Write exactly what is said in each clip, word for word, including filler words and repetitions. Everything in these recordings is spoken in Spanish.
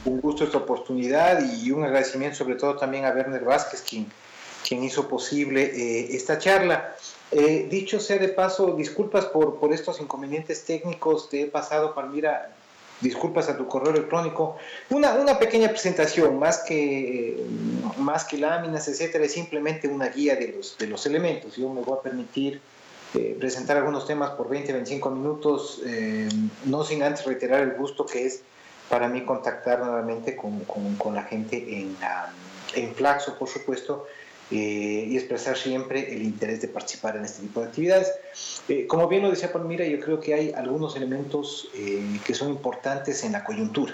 un gusto esta oportunidad y un agradecimiento sobre todo también a Werner Vázquez, quien, quien hizo posible eh, esta charla. Eh, dicho sea de paso, disculpas por, por estos inconvenientes técnicos, te he pasado, Palmira, disculpas a tu correo electrónico, una, una pequeña presentación, más que, más que láminas, etcétera, es simplemente una guía de los, de los elementos. Yo me voy a permitir eh, presentar algunos temas por veinte a veinticinco minutos, eh, no sin antes reiterar el gusto que es para mí contactar nuevamente con, con, con la gente en, um, en Flaxo, por supuesto, eh, y expresar siempre el interés de participar en este tipo de actividades. Eh, como bien lo decía Palmira, yo creo que hay algunos elementos eh, que son importantes en la coyuntura.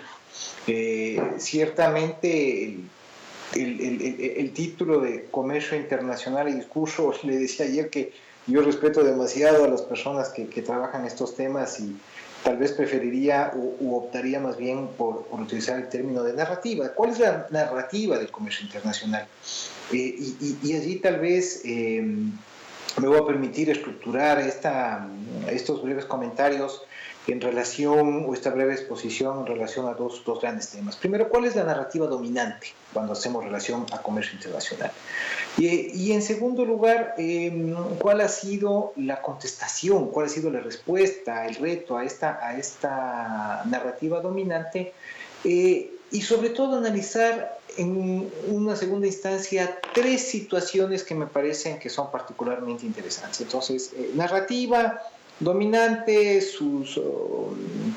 Eh, ciertamente el, el, el, el, el título de Comercio Internacional y Discurso, le decía ayer que yo respeto demasiado a las personas que, que trabajan estos temas y tal vez preferiría o, u optaría más bien por, por utilizar el término de narrativa. ¿Cuál es la narrativa del comercio internacional? Eh, y, y, y allí tal vez eh, me voy a permitir estructurar esta, estos breves comentarios en relación, o esta breve exposición en relación a dos, dos grandes temas. Primero, ¿cuál es la narrativa dominante cuando hacemos relación a comercio internacional? Y, y en segundo lugar, eh, ¿cuál ha sido la contestación, cuál ha sido la respuesta, el reto a esta, a esta narrativa dominante? Eh, y sobre todo analizar en una segunda instancia tres situaciones que me parecen que son particularmente interesantes. Entonces, eh, narrativa dominante, sus, uh,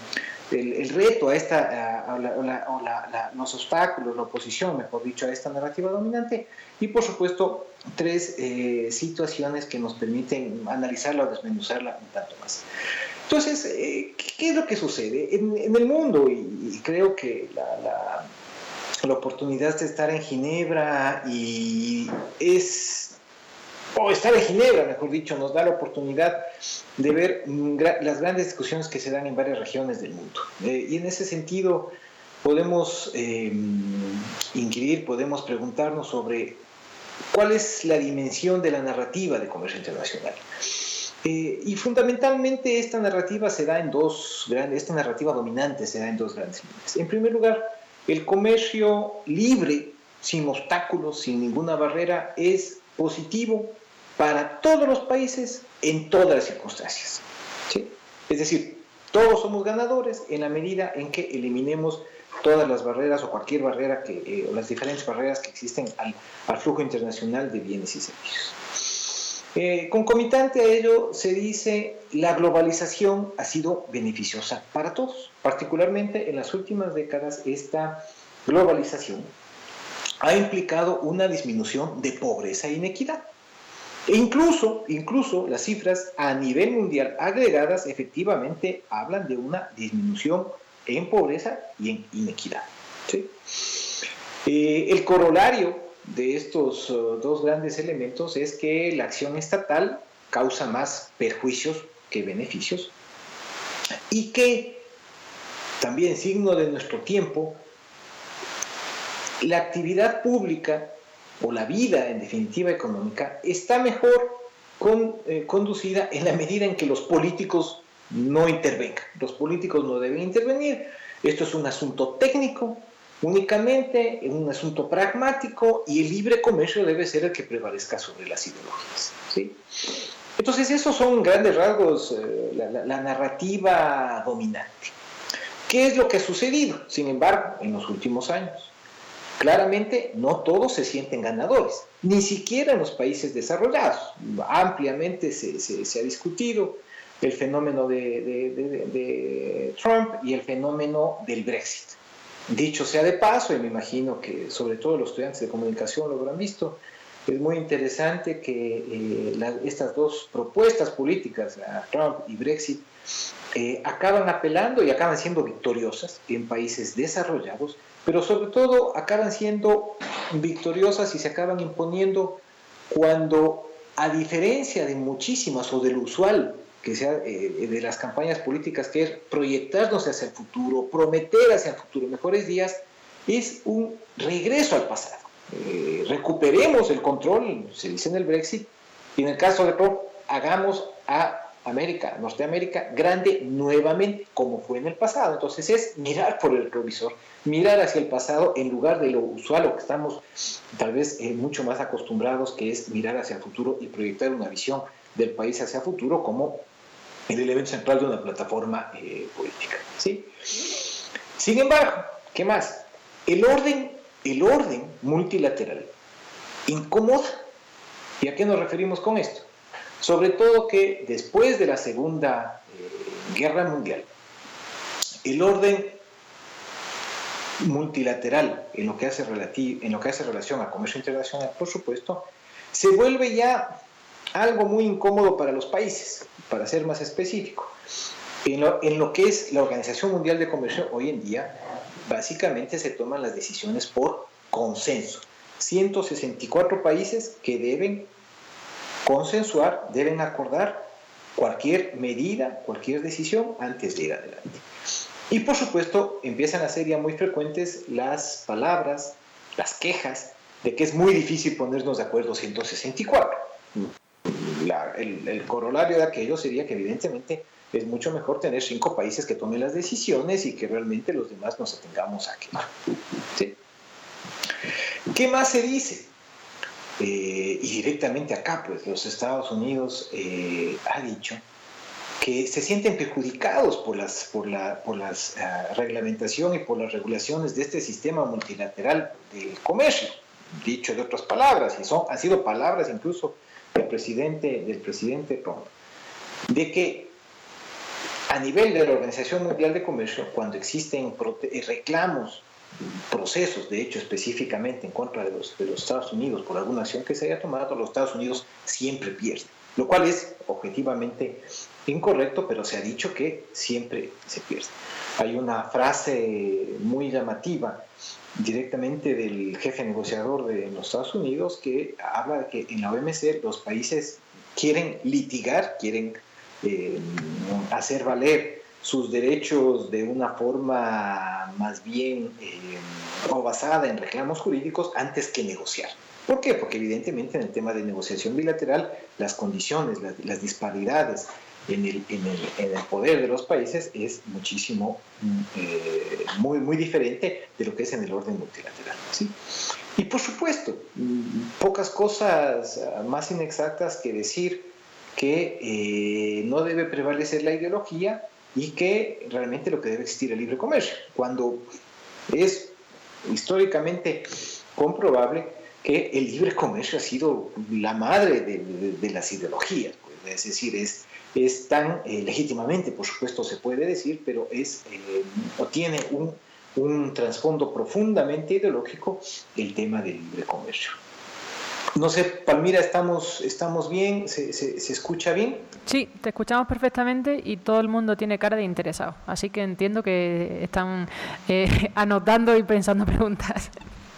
el, el reto a esta, a, a la, a la, a la, la, los obstáculos, la oposición, mejor dicho, a esta narrativa dominante, y por supuesto tres eh, situaciones que nos permiten analizarla o desmenuzarla un tanto más. Entonces, eh, ¿qué es lo que sucede? En, en el mundo, y, y creo que la, la, la oportunidad de estar en Ginebra y es... o estar en Ginebra, mejor dicho, nos da la oportunidad de ver gra- las grandes discusiones que se dan en varias regiones del mundo. Eh, y en ese sentido podemos eh, inquirir, podemos preguntarnos sobre cuál es la dimensión de la narrativa de comercio internacional. Eh, y fundamentalmente esta narrativa se da en dos grandes, esta narrativa dominante se da en dos grandes líneas. En primer lugar, el comercio libre, sin obstáculos, sin ninguna barrera, es positivo para todos los países en todas las circunstancias, ¿sí? Es decir, todos somos ganadores en la medida en que eliminemos todas las barreras o cualquier barrera que, eh, o las diferentes barreras que existen al, al flujo internacional de bienes y servicios. Eh, concomitante a ello se dice la globalización ha sido beneficiosa para todos, particularmente en las últimas décadas esta globalización ha implicado una disminución de pobreza e inequidad. E incluso, incluso las cifras a nivel mundial agregadas efectivamente hablan de una disminución en pobreza y en inequidad, ¿sí? Eh, el corolario de estos uh, dos grandes elementos es que la acción estatal causa más perjuicios que beneficios y que, también signo de nuestro tiempo, la actividad pública o la vida, en definitiva, económica, está mejor con, eh, conducida en la medida en que los políticos no intervengan. Los políticos no deben intervenir. Esto es un asunto técnico, únicamente un asunto pragmático, y el libre comercio debe ser el que prevalezca sobre las ideologías, ¿sí? Entonces, esos son grandes rasgos eh, la, la, la narrativa dominante. ¿Qué es lo que ha sucedido, sin embargo, en los últimos años? Claramente, no todos se sienten ganadores, ni siquiera en los países desarrollados. Ampliamente se, se, se ha discutido el fenómeno de, de, de, de Trump y el fenómeno del Brexit. Dicho sea de paso, y me imagino que sobre todo los estudiantes de comunicación lo habrán visto, es muy interesante que eh, la, estas dos propuestas políticas, Trump y Brexit, eh, acaban apelando y acaban siendo victoriosas en países desarrollados, pero sobre todo acaban siendo victoriosas y se acaban imponiendo cuando, a diferencia de muchísimas o del usual que sea eh, de las campañas políticas, que es proyectarnos hacia el futuro, prometer hacia el futuro mejores días, es un regreso al pasado. Eh, recuperemos el control, se dice en el Brexit, y en el caso de Trump, hagamos a América, Norteamérica, grande nuevamente, como fue en el pasado. Entonces es mirar por el retrovisor, mirar hacia el pasado en lugar de lo usual, lo que estamos tal vez eh, mucho más acostumbrados, que es mirar hacia el futuro y proyectar una visión del país hacia el futuro como el elemento central de una plataforma eh, política, ¿sí? Sin embargo, ¿qué más? El orden, el orden multilateral incomoda. ¿Y a qué nos referimos con esto? Sobre todo que después de la Segunda eh, Guerra Mundial, el orden multilateral en lo que hace relati- en lo que hace relación al comercio internacional, por supuesto, se vuelve ya algo muy incómodo para los países, para ser más específico. En lo, en lo que es la Organización Mundial de Comercio, hoy en día, básicamente se toman las decisiones por consenso. ciento sesenta y cuatro países que deben consensuar, deben acordar cualquier medida, cualquier decisión antes de ir adelante. Y por supuesto, empiezan a ser ya muy frecuentes las palabras, las quejas de que es muy difícil ponernos de acuerdo ciento sesenta y cuatro. La, el, el corolario de aquello sería que evidentemente es mucho mejor tener cinco países que tomen las decisiones y que realmente los demás nos atengamos a quemar. ¿Sí? ¿Qué más se dice? Eh, y directamente acá, pues los Estados Unidos eh, ha dicho que se sienten perjudicados por las por la por las uh, reglamentación y por las regulaciones de este sistema multilateral del comercio, dicho de otras palabras, y son han sido palabras incluso del presidente del presidente Trump, de que a nivel de la Organización Mundial de Comercio, cuando existen reclamos, procesos, de hecho, específicamente en contra de los, de los Estados Unidos por alguna acción que se haya tomado, los Estados Unidos siempre pierden, lo cual es objetivamente incorrecto, pero se ha dicho que siempre se pierde. Hay una frase muy llamativa directamente del jefe negociador de los Estados Unidos que habla de que en la O M C los países quieren litigar, quieren eh, hacer valer sus derechos de una forma más bien eh, o basada en reclamos jurídicos antes que negociar. ¿Por qué? Porque evidentemente en el tema de negociación bilateral las condiciones, las, las disparidades en el, en, el, en el poder de los países es muchísimo, eh, muy, muy diferente de lo que es en el orden multilateral, ¿sí? Y por supuesto, pocas cosas más inexactas que decir que eh, no debe prevalecer la ideología y que realmente lo que debe existir es el libre comercio, cuando es históricamente comprobable que el libre comercio ha sido la madre de, de, de las ideologías, pues, es decir, es, es tan eh, legítimamente, por supuesto se puede decir, pero es eh, o tiene un, un trasfondo profundamente ideológico el tema del libre comercio. No sé, Palmira, ¿estamos, estamos bien? ¿Se, se, ¿Se escucha bien? Sí, te escuchamos perfectamente y todo el mundo tiene cara de interesado. Así que entiendo que están eh, anotando y pensando preguntas.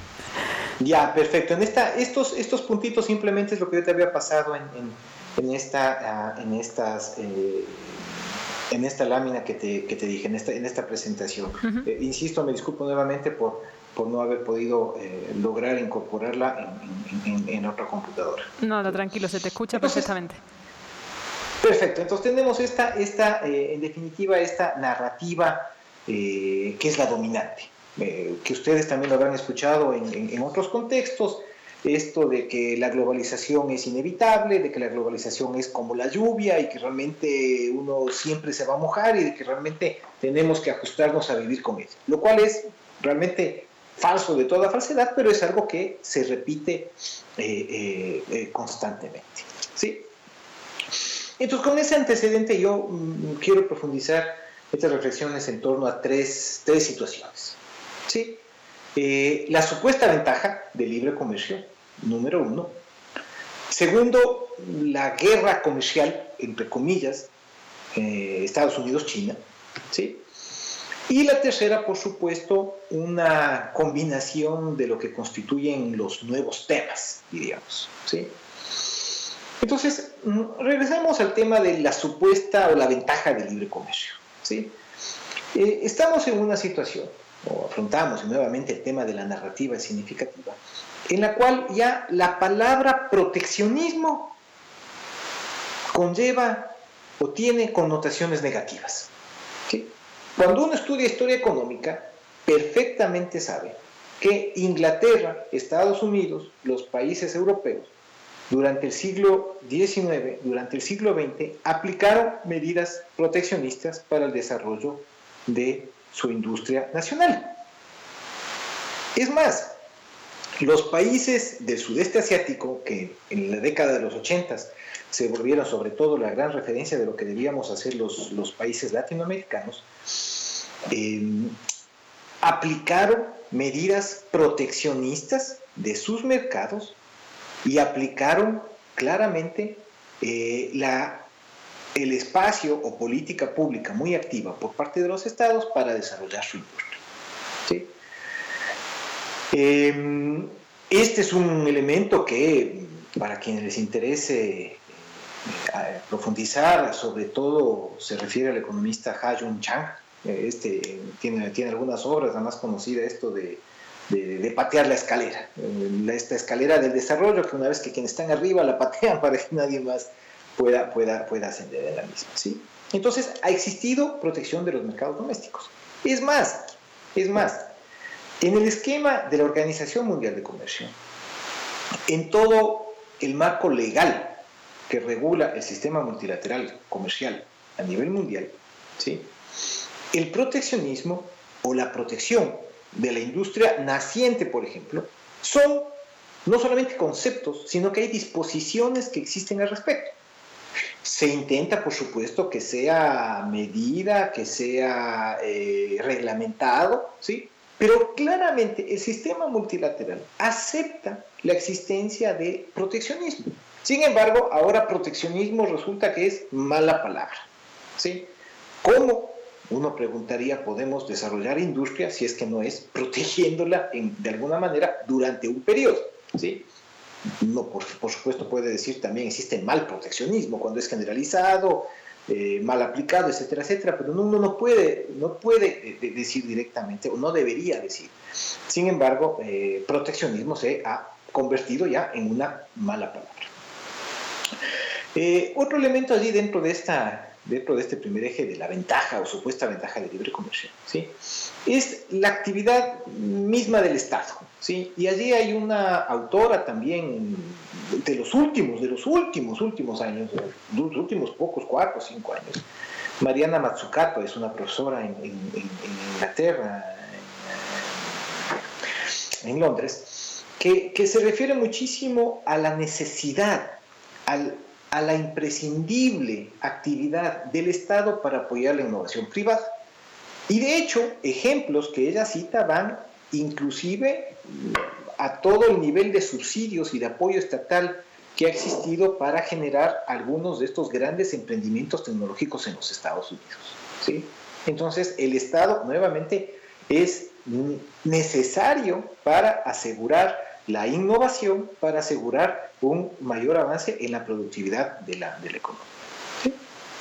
Ya, perfecto. En esta, estos, estos puntitos simplemente es lo que yo te había pasado en, en, en, esta, uh, en, estas, eh, en esta lámina que te, que te dije, en esta, en esta presentación. Uh-huh. Eh, insisto, me disculpo nuevamente por... por no haber podido eh, lograr incorporarla en, en, en otra computadora. No, no, tranquilo, se te escucha entonces, perfectamente. Perfecto, entonces tenemos esta, esta eh, en definitiva, esta narrativa eh, que es la dominante, eh, que ustedes también lo habrán escuchado en, en, en otros contextos, esto de que la globalización es inevitable, de que la globalización es como la lluvia y que realmente uno siempre se va a mojar y de que realmente tenemos que ajustarnos a vivir con ella, lo cual es realmente falso de toda falsedad, pero es algo que se repite eh, eh, eh, constantemente, ¿sí? Entonces, con ese antecedente yo mmm, quiero profundizar estas reflexiones en torno a tres, tres situaciones, ¿sí? Eh, la supuesta ventaja del libre comercio, número uno. Segundo, la guerra comercial, entre comillas, eh, Estados Unidos-China, ¿sí? Y la tercera, por supuesto, una combinación de lo que constituyen los nuevos temas, diríamos, ¿sí? Entonces, regresamos al tema de la supuesta o la ventaja del libre comercio, ¿sí? Eh, estamos en una situación, o afrontamos nuevamente el tema de la narrativa significativa, en la cual ya la palabra proteccionismo conlleva o tiene connotaciones negativas. ¿Sí? Cuando uno estudia historia económica, perfectamente sabe que Inglaterra, Estados Unidos, los países europeos, durante el siglo diecinueve, durante el siglo veinte, aplicaron medidas proteccionistas para el desarrollo de su industria nacional. Es más, los países del sudeste asiático, que en la década de los ochentas se volvieron sobre todo la gran referencia de lo que debíamos hacer los, los países latinoamericanos, eh, aplicaron medidas proteccionistas de sus mercados y aplicaron claramente eh, la, el espacio o política pública muy activa por parte de los estados para desarrollar su industria. ¿Sí? Eh, este es un elemento que, para quienes les interese eh, profundizar, sobre todo se refiere al economista Ha-Joon Chang. Este tiene, tiene algunas obras, la más conocida, esto de, de, de patear la escalera, esta escalera del desarrollo, que una vez que quienes están arriba la patean para que nadie más pueda, pueda, pueda ascender en la misma, ¿sí? Entonces ha existido protección de los mercados domésticos. Es más, es más, en el esquema de la Organización Mundial de Comercio, en todo el marco legal que regula el sistema multilateral comercial a nivel mundial, ¿sí?, el proteccionismo o la protección de la industria naciente, por ejemplo, son no solamente conceptos, sino que hay disposiciones que existen al respecto. Se intenta, por supuesto, que sea medida, que sea eh, reglamentado, ¿sí? Pero claramente el sistema multilateral acepta la existencia de proteccionismo. Sin embargo, ahora proteccionismo resulta que es mala palabra, ¿sí? ¿Cómo? Uno preguntaría, ¿podemos desarrollar industria si es que no es protegiéndola en, de alguna manera durante un periodo? ¿Sí? No, por, por supuesto puede decir también existe mal proteccionismo cuando es generalizado, eh, mal aplicado, etcétera, etcétera, pero uno no puede, no puede eh, decir directamente, o no debería decir. Sin embargo, eh, proteccionismo se ha convertido ya en una mala palabra. Eh, otro elemento allí dentro de esta... dentro de este primer eje de la ventaja o supuesta ventaja de libre comercio, ¿sí?, es la actividad misma del Estado, ¿sí? Y allí hay una autora también de los últimos, de los últimos, últimos años, de los últimos pocos, cuatro o cinco años, Mariana Mazzucato, es una profesora en, en, en Inglaterra, en, en Londres, que, que se refiere muchísimo a la necesidad, al a la imprescindible actividad del Estado para apoyar la innovación privada. Y de hecho, ejemplos que ella cita van inclusive a todo el nivel de subsidios y de apoyo estatal que ha existido para generar algunos de estos grandes emprendimientos tecnológicos en los Estados Unidos, ¿sí? Entonces, el Estado, nuevamente, es necesario para asegurar la innovación, para asegurar un mayor avance en la productividad de la, de la economía. ¿Sí?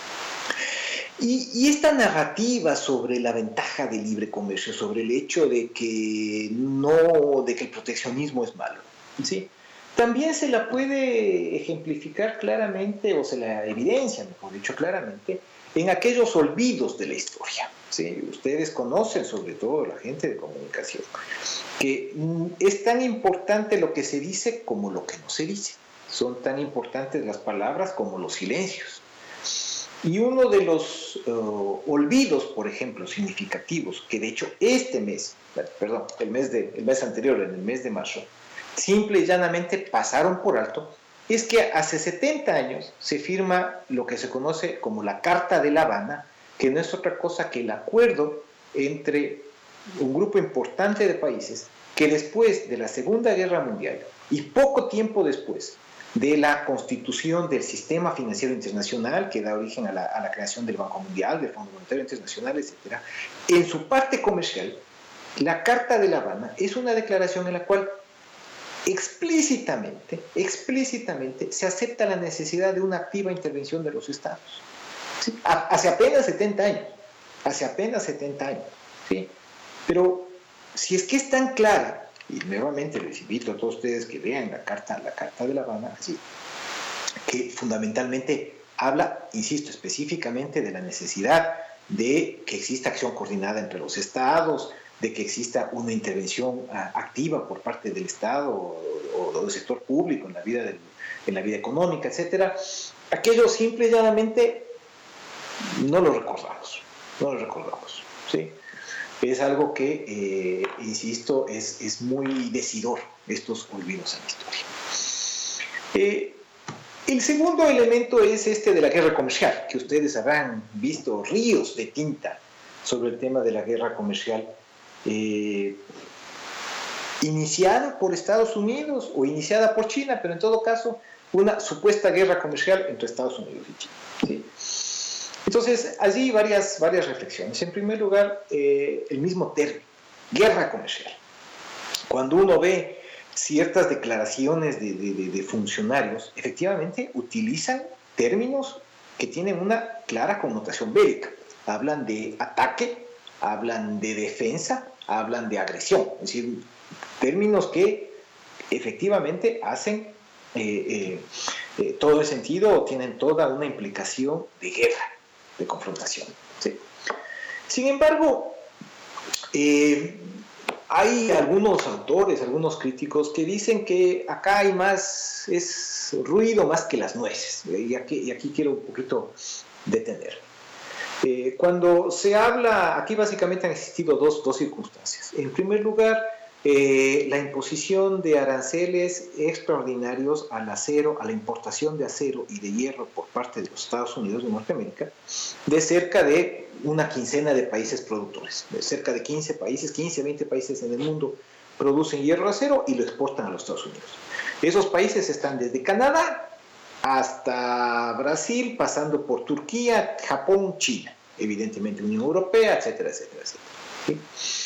Y, y esta narrativa sobre la ventaja del libre comercio, sobre el hecho de que, no, de que el proteccionismo es malo, ¿sí?, también se la puede ejemplificar claramente, o se la evidencia, mejor dicho, claramente, en aquellos olvidos de la historia. ¿Sí? Ustedes conocen, sobre todo la gente de comunicación, que es tan importante lo que se dice como lo que no se dice. Son tan importantes las palabras como los silencios. Y uno de los uh, olvidos, por ejemplo, significativos, que de hecho este mes, perdón, el mes, de, el mes anterior, en el mes de marzo, simple y llanamente pasaron por alto, es que hace setenta años se firma lo que se conoce como la Carta de La Habana, que no es otra cosa que el acuerdo entre un grupo importante de países que después de la Segunda Guerra Mundial y poco tiempo después de la constitución del sistema financiero internacional que da origen a la, a la creación del Banco Mundial, del Fondo Monetario Internacional, etcétera, en su parte comercial, la Carta de La Habana es una declaración en la cual explícitamente, explícitamente se acepta la necesidad de una activa intervención de los estados. ¿Sí? Hace apenas setenta años, hace apenas setenta años, ¿sí? Pero si es que es tan clara, y nuevamente les invito a todos ustedes que vean la carta, la carta de La Habana, ¿sí?, que fundamentalmente habla, insisto, específicamente de la necesidad de que exista acción coordinada entre los estados, de que exista una intervención uh, activa por parte del Estado o, o del sector público en la vida, del, en la vida económica, etcétera. Aquello simple y llanamente no lo recordamos, no lo recordamos, ¿sí? Es algo que, eh, insisto, es, es muy decidor, estos olvidos en la historia. Eh, el segundo elemento es este de la guerra comercial, que ustedes habrán visto ríos de tinta sobre el tema de la guerra comercial, eh, iniciada por Estados Unidos o iniciada por China, pero en todo caso una supuesta guerra comercial entre Estados Unidos y China, ¿sí? Entonces, allí varias, varias reflexiones. En primer lugar, eh, el mismo término, guerra comercial. Cuando uno ve ciertas declaraciones de, de, de, de funcionarios, efectivamente utilizan términos que tienen una clara connotación bélica. Hablan de ataque, hablan de defensa, hablan de agresión. Es decir, términos que efectivamente hacen eh, eh, eh, todo el sentido o tienen toda una implicación de guerra, de confrontación, ¿sí? Sin embargo, eh, hay algunos autores, algunos críticos que dicen que acá hay más, es ruido más que las nueces, y aquí, y aquí quiero un poquito detener. Eh, cuando se habla, aquí básicamente han existido dos, dos circunstancias. En primer lugar, Eh, la imposición de aranceles extraordinarios al acero, a la importación de acero y de hierro por parte de los Estados Unidos de Norteamérica, de cerca de una quincena de países productores. De cerca de quince países, quince, veinte países en el mundo producen hierro, acero y lo exportan a los Estados Unidos. Esos países están desde Canadá hasta Brasil, pasando por Turquía, Japón, China, evidentemente Unión Europea, etcétera, etcétera, etcétera. ¿Sí?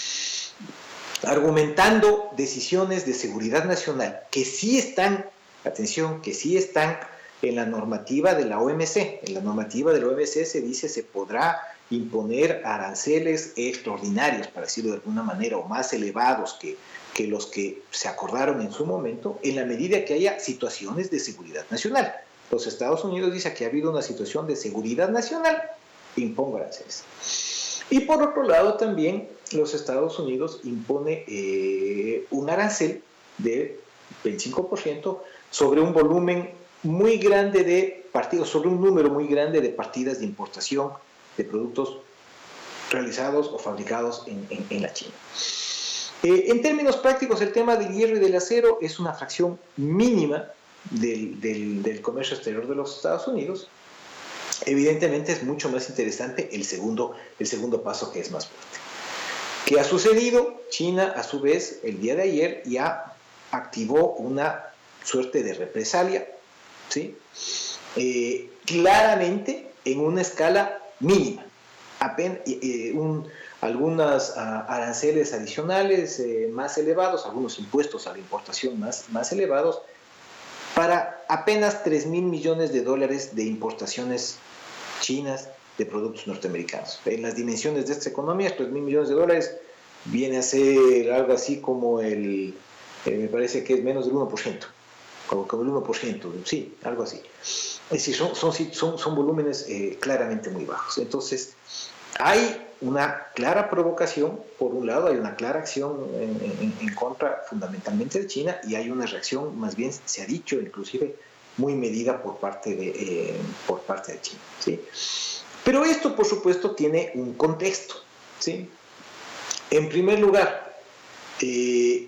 Argumentando decisiones de seguridad nacional que sí están, atención, que sí están en la normativa de la O M C. En la normativa de la O M C se dice se podrá imponer aranceles extraordinarios, para decirlo de alguna manera, o más elevados que, que los que se acordaron en su momento, en la medida que haya situaciones de seguridad nacional. Los Estados Unidos dicen que ha habido una situación de seguridad nacional, impongo aranceles. Y por otro lado también los Estados Unidos impone eh, un arancel de veinticinco por ciento sobre un volumen muy grande de partidas, sobre un número muy grande de partidas de importación de productos realizados o fabricados en, en, en la China. Eh, en términos prácticos, el tema del hierro y del acero es una fracción mínima del, del, del comercio exterior de los Estados Unidos. Evidentemente es mucho más interesante el segundo, el segundo paso, que es más fuerte. ¿Qué ha sucedido? China, a su vez, el día de ayer ya activó una suerte de represalia, ¿sí? Eh, claramente en una escala mínima. Apenas, eh, un, algunos uh, aranceles adicionales eh, más elevados, algunos impuestos a la importación más, más elevados, para apenas tres mil millones de dólares de importaciones chinas de productos norteamericanos. En las dimensiones de esta economía, tres mil millones de dólares viene a ser algo así como el, eh, me parece que es menos del uno por ciento, como, como el uno por ciento, sí, algo así. Es decir, son, son, son, son volúmenes eh, claramente muy bajos. Entonces, hay una clara provocación, por un lado, hay una clara acción en, en, en contra fundamentalmente de China, y hay una reacción, más bien se ha dicho, inclusive muy medida por parte de, eh, por parte de China, ¿sí? Pero esto, por supuesto, tiene un contexto, ¿sí? En primer lugar, eh,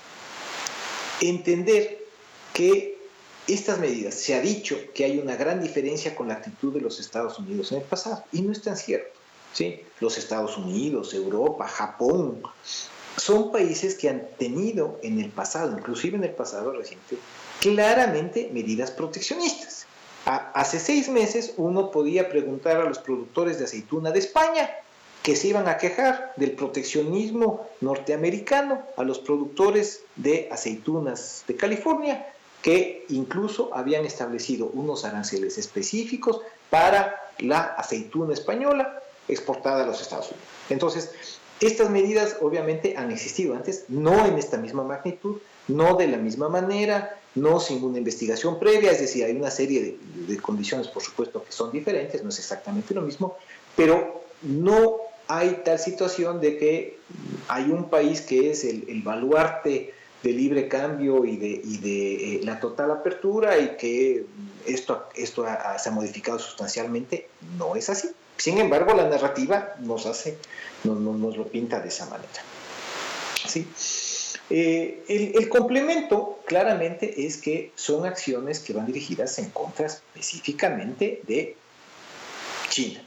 entender que estas medidas, se ha dicho que hay una gran diferencia con la actitud de los Estados Unidos en el pasado, y no es tan cierto, ¿sí? Los Estados Unidos, Europa, Japón, son países que han tenido en el pasado, inclusive en el pasado reciente, claramente medidas proteccionistas. A, hace seis meses uno podía preguntar a los productores de aceituna de España que se iban a quejar del proteccionismo norteamericano, a los productores de aceitunas de California, que incluso habían establecido unos aranceles específicos para la aceituna española exportada a los Estados Unidos. Entonces, Estas medidas obviamente han existido antes, no en esta misma magnitud, no de la misma manera, no sin una investigación previa, es decir, hay una serie de, de condiciones, por supuesto, que son diferentes, no es exactamente lo mismo, pero no hay tal situación de que hay un país que es el, el baluarte de libre cambio y de, y de eh, la total apertura y que esto, esto ha, se ha modificado sustancialmente. No es así. Sin embargo, la narrativa nos hace, nos, nos lo pinta de esa manera. ¿Sí? Eh, el, el complemento claramente es que son acciones que van dirigidas en contra específicamente de China.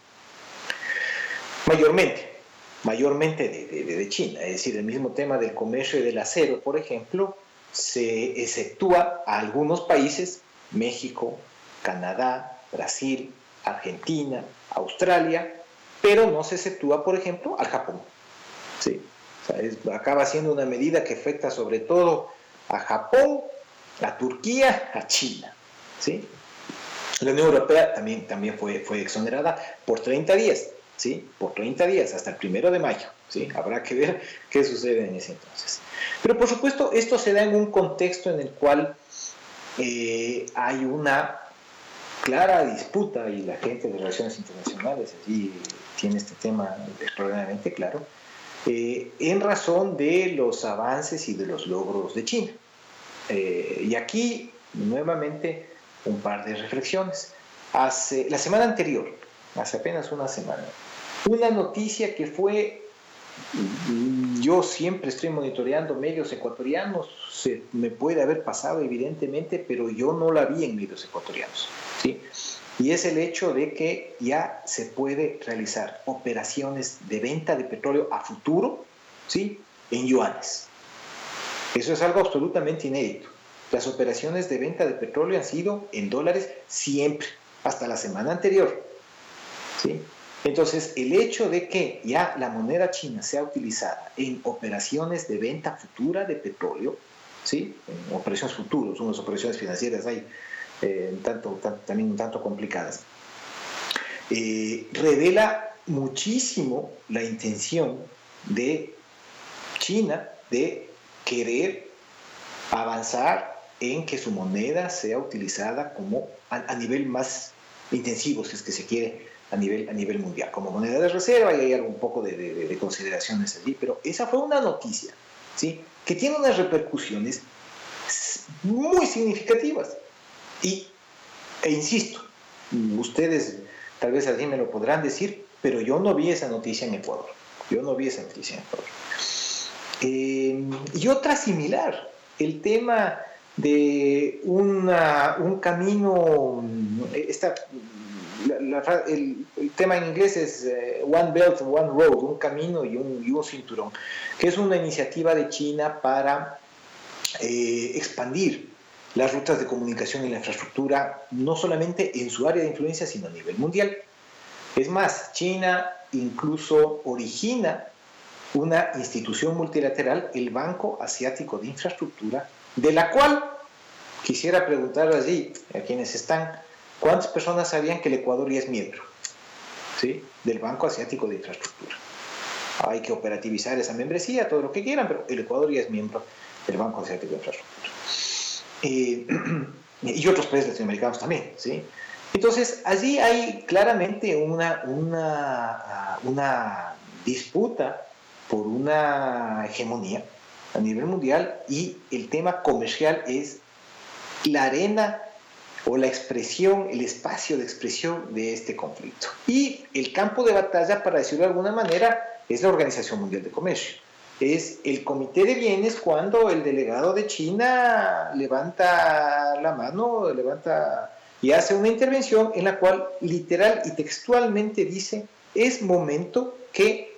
Mayormente, mayormente de, de, de China, es decir, el mismo tema del comercio y del acero, por ejemplo, se exceptúa a algunos países, México, Canadá, Brasil, Argentina, Australia, pero no se exceptúa, por ejemplo, al Japón. ¿Sí? O sea, es, acaba siendo una medida que afecta sobre todo a Japón, a Turquía, a China. ¿Sí? La Unión Europea también, también fue, fue exonerada por treinta días. ¿Sí? Por treinta días, hasta el primero de mayo. ¿Sí? Habrá que ver qué sucede en ese entonces. Pero por supuesto, esto se da en un contexto en el cual eh, hay una clara disputa, y la gente de Relaciones Internacionales allí tiene este tema extraordinariamente claro, eh, en razón de los avances y de los logros de China. Eh, y aquí, nuevamente, un par de reflexiones. Hace, la semana anterior, hace apenas una semana, una noticia que fue, yo siempre estoy monitoreando medios ecuatorianos, se me puede haber pasado evidentemente, pero yo no la vi en medios ecuatorianos, ¿sí? Y es el hecho de que ya se puede realizar operaciones de venta de petróleo a futuro, ¿sí? En yuanes. Eso es algo absolutamente inédito. Las operaciones de venta de petróleo han sido en dólares siempre, hasta la semana anterior, ¿sí? Entonces, el hecho de que ya la moneda china sea utilizada en operaciones de venta futura de petróleo, ¿sí? En operaciones futuras, unas operaciones financieras hay eh, un tanto, tanto, también un tanto complicadas, eh, revela muchísimo la intención de China de querer avanzar en que su moneda sea utilizada como a, a nivel más intensivo, si es que se quiere, a nivel, a nivel mundial, como moneda de reserva, y hay algo un poco de, de, de consideraciones allí, pero esa fue una noticia, ¿sí? Que tiene unas repercusiones muy significativas. Y, e insisto, ustedes tal vez así me lo podrán decir, pero yo no vi esa noticia en Ecuador. Yo no vi esa noticia en Ecuador. Eh, y otra similar, el tema de una, un camino, esta, la, la, el, el tema en inglés es uh, One Belt and One Road, un camino y un, y un cinturón, que es una iniciativa de China para eh, expandir las rutas de comunicación y la infraestructura, no solamente en su área de influencia, sino a nivel mundial. Es más, China incluso origina una institución multilateral, el Banco Asiático de Infraestructura, de la cual quisiera preguntar allí a quienes están, ¿cuántas personas sabían que el Ecuador ya es miembro? ¿Sí? Del Banco Asiático de Infraestructura. Hay que operativizar esa membresía, todo lo que quieran, pero el Ecuador ya es miembro del Banco Asiático de Infraestructura. Eh, y otros países latinoamericanos también, ¿sí? Entonces, allí hay claramente una, una, una disputa por una hegemonía a nivel mundial, y el tema comercial es la arena o la expresión, el espacio de expresión de este conflicto. Y el campo de batalla, para decirlo de alguna manera, es la Organización Mundial de Comercio. Es el Comité de Bienes cuando el delegado de China levanta la mano, levanta y hace una intervención en la cual literal y textualmente dice: es momento que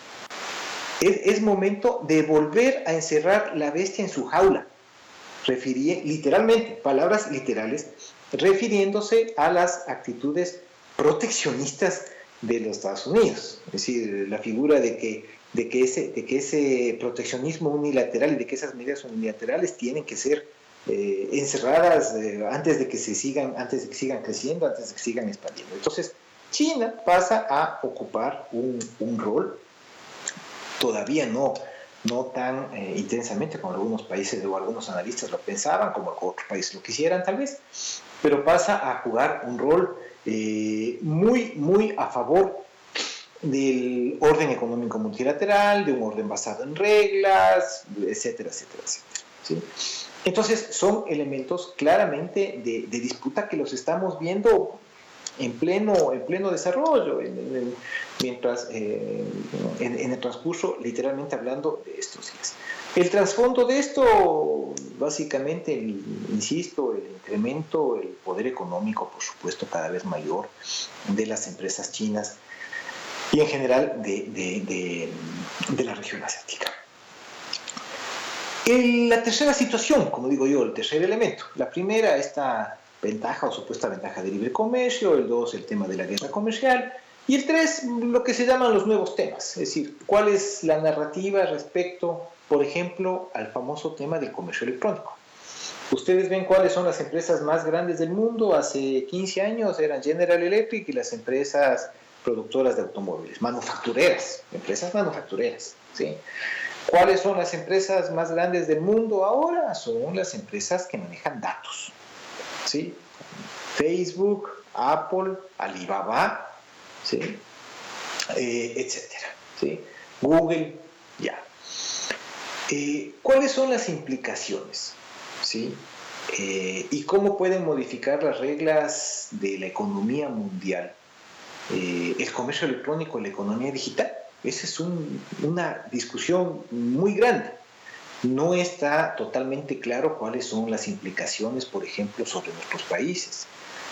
es, es momento de volver a encerrar la bestia en su jaula. Refirí, literalmente, palabras literales, refiriéndose a las actitudes proteccionistas de los Estados Unidos. Es decir, la figura de que, de que, ese, de que ese proteccionismo unilateral y de que esas medidas unilaterales tienen que ser eh, encerradas eh, antes de que se sigan, antes de que sigan creciendo, antes de que sigan expandiendo. Entonces, China pasa a ocupar un, un rol todavía no, no tan eh, intensamente como algunos países o algunos analistas lo pensaban, como otros países lo quisieran tal vez, pero pasa a jugar un rol eh, muy, muy a favor del orden económico multilateral, de un orden basado en reglas, etcétera, etcétera, etcétera. ¿Sí? Entonces son elementos claramente de, de disputa que los estamos viendo en pleno, en pleno desarrollo, en, en, mientras, eh, en, en el transcurso, literalmente hablando de estos días. El trasfondo de esto, básicamente, el, insisto, el incremento, el poder económico, por supuesto, cada vez mayor de las empresas chinas y en general de, de, de, de la región asiática. El, la tercera situación, como digo yo, el tercer elemento. La primera, esta ventaja o supuesta ventaja de libre comercio. El dos, el tema de la guerra comercial. Y el tres, lo que se llaman los nuevos temas. Es decir, cuál es la narrativa respecto, por ejemplo, al famoso tema del comercio electrónico. Ustedes ven cuáles son las empresas más grandes del mundo. Hace quince años eran General Electric y las empresas productoras de automóviles, manufactureras, empresas manufactureras, ¿sí? ¿Cuáles son las empresas más grandes del mundo ahora? Son las empresas que manejan datos, ¿sí? Facebook, Apple, Alibaba, ¿sí? Eh, etcétera, ¿sí? Google, ya. Eh, ¿Cuáles son las implicaciones? ¿Sí? Eh, ¿Y cómo pueden modificar las reglas de la economía mundial? Eh, el comercio electrónico y la economía digital. Esa es un, una discusión muy grande. No está totalmente claro cuáles son las implicaciones, por ejemplo, sobre nuestros países.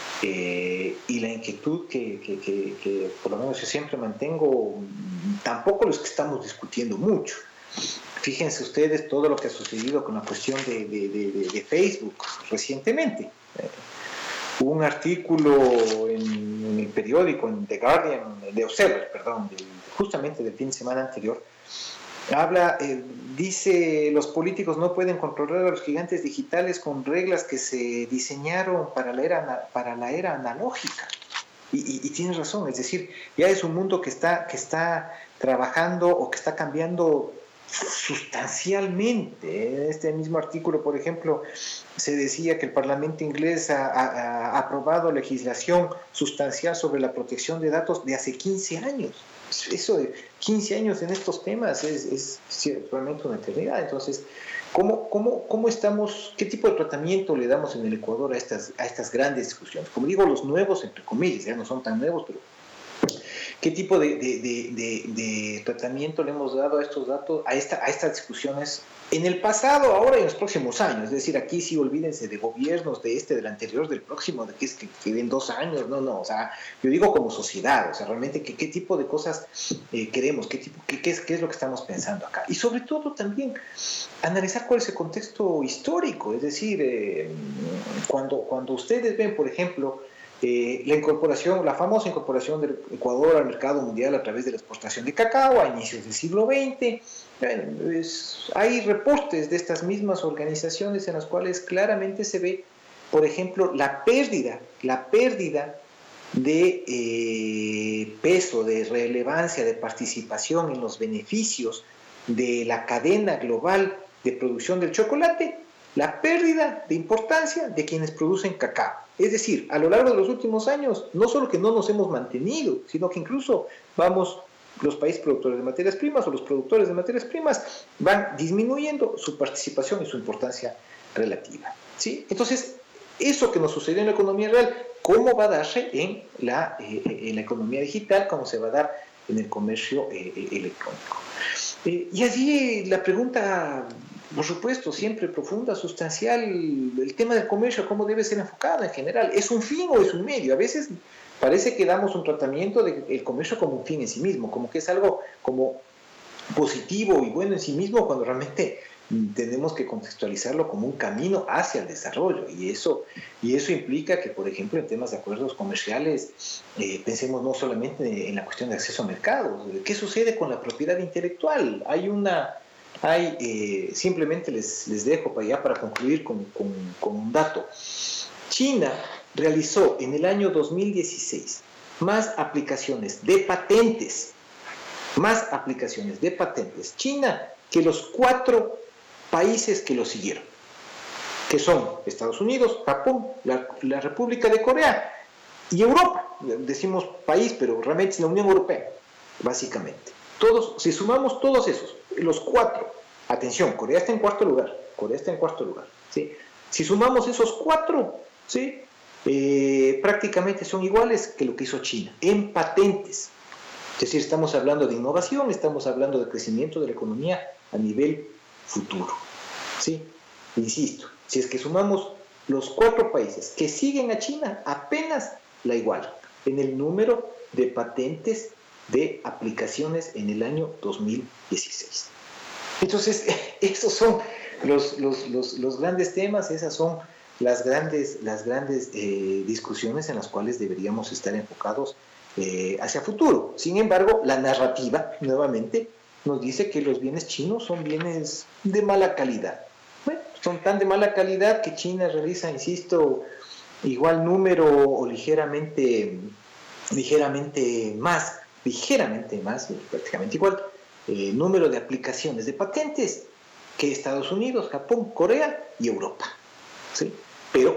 Eh, y la inquietud que, que, que, que por lo menos yo siempre mantengo, tampoco los que estamos discutiendo mucho. Fíjense ustedes todo lo que ha sucedido con la cuestión de, de, de, de Facebook recientemente. Eh, Hubo un artículo en, en el periódico, en The Guardian, de Observer, perdón, del, justamente del fin de semana anterior, habla, eh, dice, los políticos no pueden controlar a los gigantes digitales con reglas que se diseñaron para la era, para la era analógica. Y, y, y tienes razón, es decir, ya es un mundo que está, que está trabajando o que está cambiando sustancialmente. En este mismo artículo, por ejemplo, se decía que el Parlamento inglés ha, ha, ha aprobado legislación sustancial sobre la protección de datos de hace quince años. Eso de quince años en estos temas es, es, es realmente una eternidad. Entonces, ¿cómo, cómo, cómo estamos, qué tipo de tratamiento le damos en el Ecuador a estas, a estas grandes discusiones? Como digo, los nuevos, entre comillas, ya no son tan nuevos, pero ¿qué tipo de, de, de, de, de tratamiento le hemos dado a estos datos, a, esta, a estas discusiones en el pasado, ahora y en los próximos años? Es decir, aquí sí olvídense de gobiernos, de este, del anterior, del próximo, de que es que, que en dos años, no, no, o sea, yo digo como sociedad, o sea, realmente qué, qué tipo de cosas eh, queremos, qué, tipo, qué, qué, es, qué es lo que estamos pensando acá. Y sobre todo también analizar cuál es el contexto histórico, es decir, eh, cuando, cuando ustedes ven, por ejemplo, Eh, la incorporación, la famosa incorporación del Ecuador al mercado mundial a través de la exportación de cacao a inicios del siglo veinte. Bueno, es, hay reportes de estas mismas organizaciones en las cuales claramente se ve, por ejemplo, la pérdida, la pérdida de eh, peso, de relevancia, de participación en los beneficios de la cadena global de producción del chocolate, la pérdida de importancia de quienes producen cacao. Es decir, a lo largo de los últimos años, no solo que no nos hemos mantenido, sino que incluso vamos, los países productores de materias primas o los productores de materias primas van disminuyendo su participación y su importancia relativa, ¿sí? Entonces, eso que nos sucedió en la economía real, ¿cómo va a darse en la, eh, en la economía digital? ¿Cómo se va a dar en el comercio eh, electrónico? Eh, y allí la pregunta, por supuesto, siempre profunda, sustancial, el tema del comercio, cómo debe ser enfocado en general. ¿Es un fin o es un medio? A veces parece que damos un tratamiento del comercio como un fin en sí mismo, como que es algo como positivo y bueno en sí mismo, cuando realmente tenemos que contextualizarlo como un camino hacia el desarrollo. Y eso, y eso implica que, por ejemplo, en temas de acuerdos comerciales, eh, pensemos no solamente en la cuestión de acceso a mercados. ¿Qué sucede con la propiedad intelectual? Hay una... Hay, eh, simplemente les, les dejo para allá para concluir con, con, con un dato. China realizó en el año dos mil dieciséis más aplicaciones de patentes más aplicaciones de patentes China que los cuatro países que lo siguieron, que son Estados Unidos, Japón, la, la República de Corea y Europa. Decimos país, pero realmente es la Unión Europea, básicamente. Todos, si sumamos todos esos, los cuatro, atención, Corea está en cuarto lugar, Corea está en cuarto lugar, ¿sí? Si sumamos esos cuatro, ¿sí? Eh, prácticamente son iguales que lo que hizo China en patentes. Es decir, estamos hablando de innovación, estamos hablando de crecimiento de la economía a nivel futuro, ¿sí? Insisto, si es que sumamos los cuatro países que siguen a China, apenas la igualan en el número de patentes de aplicaciones en el año dos mil dieciséis. Entonces, esos son los, los, los, los grandes temas, esas son las grandes, las grandes eh, discusiones en las cuales deberíamos estar enfocados eh, hacia futuro. Sin embargo, la narrativa, nuevamente, nos dice que los bienes chinos son bienes de mala calidad. Bueno, son tan de mala calidad que China realiza, insisto, igual número o ligeramente, ligeramente más, ligeramente más, prácticamente igual, eh, número de aplicaciones de patentes que Estados Unidos, Japón, Corea y Europa, ¿sí? Pero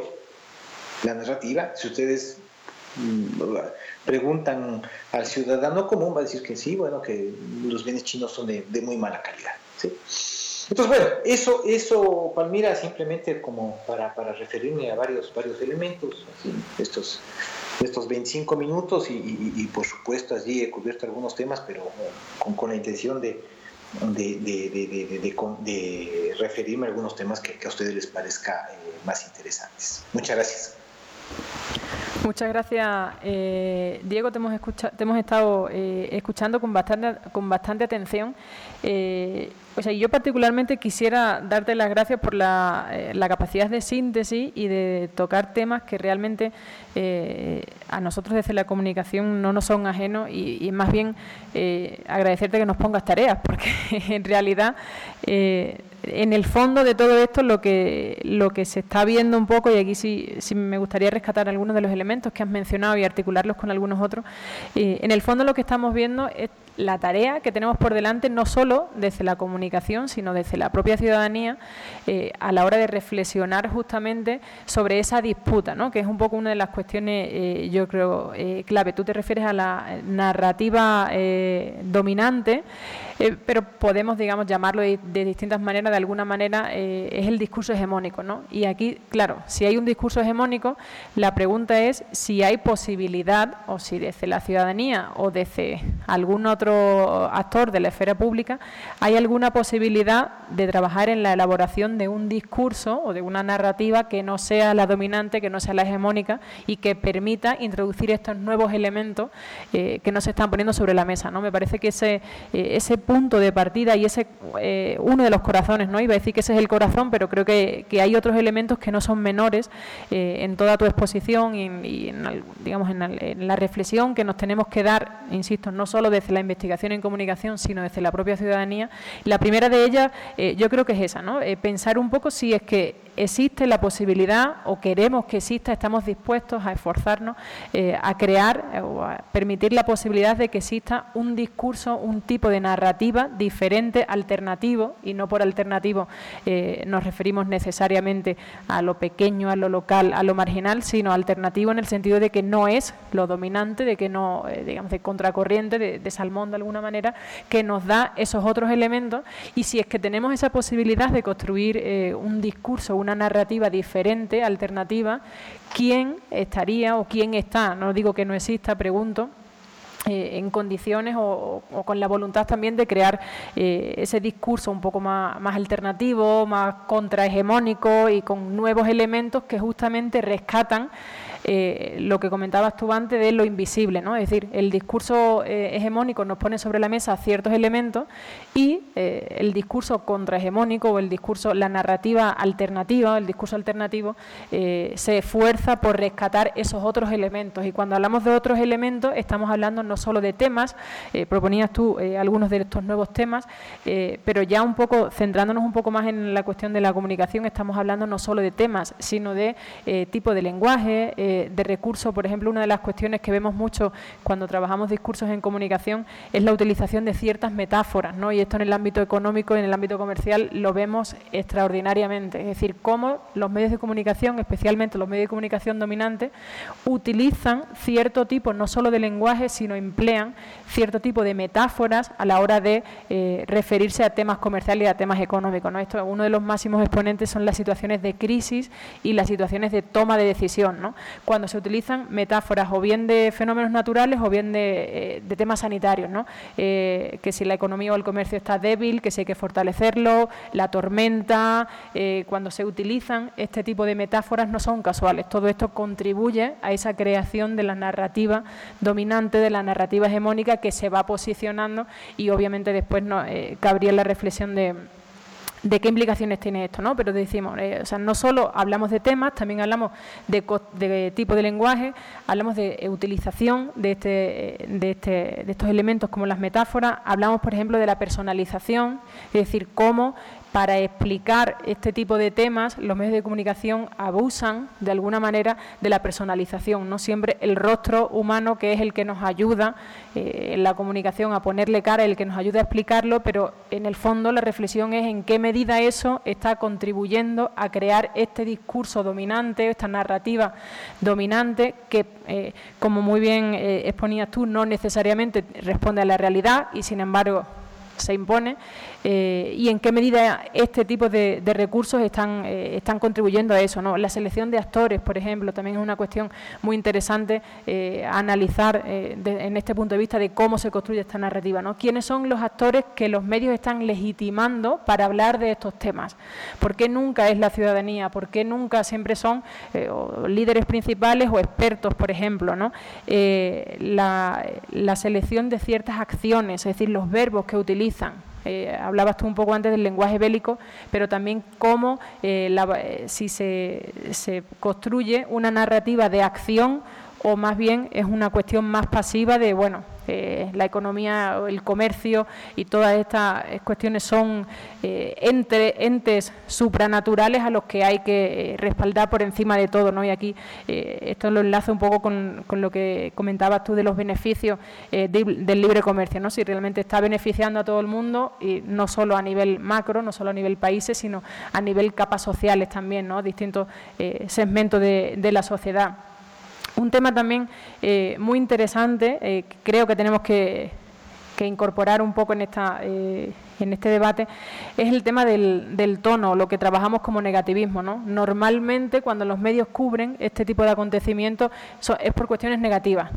la narrativa, si ustedes mmm, preguntan al ciudadano común, va a decir que sí, bueno, que los bienes chinos son de, de muy mala calidad, ¿sí? Entonces, bueno, eso, eso Palmira, simplemente como para, para referirme a varios, varios elementos, así, estos, estos veinticinco minutos y, y, y por supuesto allí he cubierto algunos temas, pero con, con la intención de, de, de, de, de, de, de, de referirme a algunos temas que, que a ustedes les parezca eh, más interesantes. Muchas gracias. Muchas gracias, eh, Diego. Te hemos, escucha, te hemos estado eh, escuchando con bastante, con bastante atención. Eh, o sea, yo particularmente quisiera darte las gracias por la, eh, la capacidad de síntesis y de tocar temas que realmente eh, a nosotros desde la comunicación no nos son ajenos y, y más bien eh, agradecerte que nos pongas tareas, porque en realidad eh, en el fondo de todo esto lo que, lo que se está viendo un poco, y aquí sí, sí me gustaría rescatar algunos de los elementos que has mencionado y articularlos con algunos otros, eh, en el fondo lo que estamos viendo es la tarea que tenemos por delante, no solo desde la comunicación, sino desde la propia ciudadanía, eh, a la hora de reflexionar justamente sobre esa disputa, ¿no? Que es un poco una de las cuestiones, eh, yo creo, eh, clave. Tú te refieres a la narrativa eh, dominante, eh, pero podemos, digamos, llamarlo de, de distintas maneras. De alguna manera eh, es el discurso hegemónico, ¿no? Y aquí, claro, si hay un discurso hegemónico, la pregunta es si hay posibilidad, o si desde la ciudadanía o desde algún otro actor de la esfera pública, hay alguna posibilidad de trabajar en la elaboración de un discurso o de una narrativa que no sea la dominante, que no sea la hegemónica y que permita introducir estos nuevos elementos eh, que nos se están poniendo sobre la mesa, ¿no? Me parece que ese, eh, ese punto de partida y ese eh, uno de los corazones, ¿no? Iba a decir que ese es el corazón, pero creo que, que hay otros elementos que no son menores eh, en toda tu exposición y, en, y en, digamos, en, en la reflexión que nos tenemos que dar, insisto, no solo desde la investigación en comunicación, sino desde la propia ciudadanía. La primera de ellas, eh, yo creo que es esa, ¿no? Eh, pensar un poco si es que existe la posibilidad o queremos que exista, estamos dispuestos a esforzarnos eh, a crear eh, o a permitir la posibilidad de que exista un discurso, un tipo de narrativa diferente, alternativo, y no por alternativo eh, nos referimos necesariamente a lo pequeño, a lo local, a lo marginal, sino alternativo en el sentido de que no es lo dominante, de que no, eh, digamos, de contracorriente, de, de salmón de alguna manera, que nos da esos otros elementos. Y si es que tenemos esa posibilidad de construir eh, un discurso, una narrativa diferente, alternativa, ¿quién estaría o quién está? No digo que no exista, pregunto, Eh, en condiciones o, o con la voluntad también de crear eh, ese discurso un poco más, más alternativo, más contrahegemónico y con nuevos elementos que justamente rescatan eh, lo que comentabas tú antes de lo invisible, ¿no? Es decir, el discurso eh, hegemónico nos pone sobre la mesa ciertos elementos y eh, el discurso contrahegemónico o el discurso, la narrativa alternativa, el discurso alternativo, eh, se esfuerza por rescatar esos otros elementos. Y cuando hablamos de otros elementos, estamos hablando no solo de temas, eh, proponías tú eh, algunos de estos nuevos temas, eh, pero ya un poco, centrándonos un poco más en la cuestión de la comunicación, estamos hablando no solo de temas, sino de eh, tipo de lenguaje, eh, de, de recursos. Por ejemplo, una de las cuestiones que vemos mucho cuando trabajamos discursos en comunicación es la utilización de ciertas metáforas, ¿no? Y esto en el ámbito económico y en el ámbito comercial lo vemos extraordinariamente. Es decir, cómo los medios de comunicación, especialmente los medios de comunicación dominantes, utilizan cierto tipo, no solo de lenguaje, sino emplean cierto tipo de metáforas a la hora de eh, referirse a temas comerciales y a temas económicos, ¿no? Esto, uno de los máximos exponentes son las situaciones de crisis y las situaciones de toma de decisión, ¿no? Cuando se utilizan metáforas o bien de fenómenos naturales o bien de, eh, de temas sanitarios, ¿no? Eh, que si la economía o el comercio está débil, que si hay que fortalecerlo, la tormenta, eh, cuando se utilizan este tipo de metáforas no son casuales. Todo esto contribuye a esa creación de la narrativa dominante, de la narrativa hegemónica que se va posicionando y obviamente después no, eh, cabría la reflexión de de qué implicaciones tiene esto, ¿no? Pero decimos, eh, o sea, no solo hablamos de temas, también hablamos de, de tipo de lenguaje, hablamos de eh, utilización de, este, de, este, de estos elementos como las metáforas, hablamos, por ejemplo, de la personalización, es decir, cómo para explicar este tipo de temas los medios de comunicación abusan de alguna manera de la personalización, no siempre el rostro humano que es el que nos ayuda eh, en la comunicación a ponerle cara, el que nos ayuda a explicarlo, pero en el fondo la reflexión es en qué medida eso está contribuyendo a crear este discurso dominante, esta narrativa dominante que, eh, como muy bien eh, exponías tú, no necesariamente responde a la realidad y sin embargo se impone, eh, y en qué medida este tipo de, de recursos están, eh, están contribuyendo a eso, ¿no? La selección de actores, por ejemplo, también es una cuestión muy interesante eh, a analizar eh, de, en este punto de vista de cómo se construye esta narrativa, ¿no? ¿Quiénes son los actores que los medios están legitimando para hablar de estos temas? ¿Por qué nunca es la ciudadanía? ¿Por qué nunca siempre son eh, o líderes principales o expertos, por ejemplo, ¿no? Eh, la, la selección de ciertas acciones, es decir, los verbos que utilizan. Eh, hablabas tú un poco antes del lenguaje bélico, pero también cómo eh, la, eh, si se, se construye una narrativa de acción o más bien es una cuestión más pasiva de, bueno, eh, la economía, el comercio y todas estas cuestiones son eh, entre, entes supranaturales a los que hay que eh, respaldar por encima de todo, ¿no? Y aquí eh, esto lo enlaza un poco con, con lo que comentabas tú de los beneficios eh, de, del libre comercio, ¿no? Si realmente está beneficiando a todo el mundo y no solo a nivel macro, no solo a nivel países, sino a nivel capas sociales también, ¿no? Distintos eh, segmentos de, de la sociedad. Un tema también eh, muy interesante, eh, que creo que tenemos que, que incorporar un poco en, esta, eh, en este debate, es el tema del, del tono, lo que trabajamos como negativismo, ¿no? Normalmente, cuando los medios cubren este tipo de acontecimientos, so, es por cuestiones negativas.